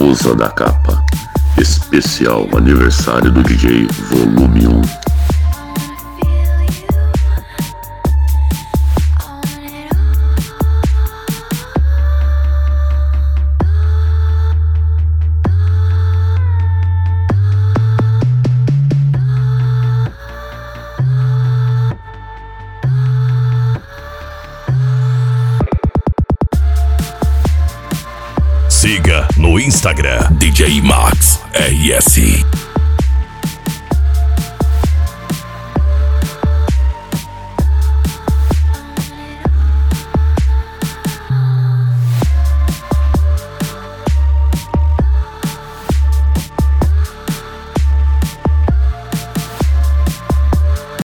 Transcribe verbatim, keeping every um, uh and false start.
Musa da Capa, especial aniversário do D J Volume um. Siga no Instagram D J Max R S.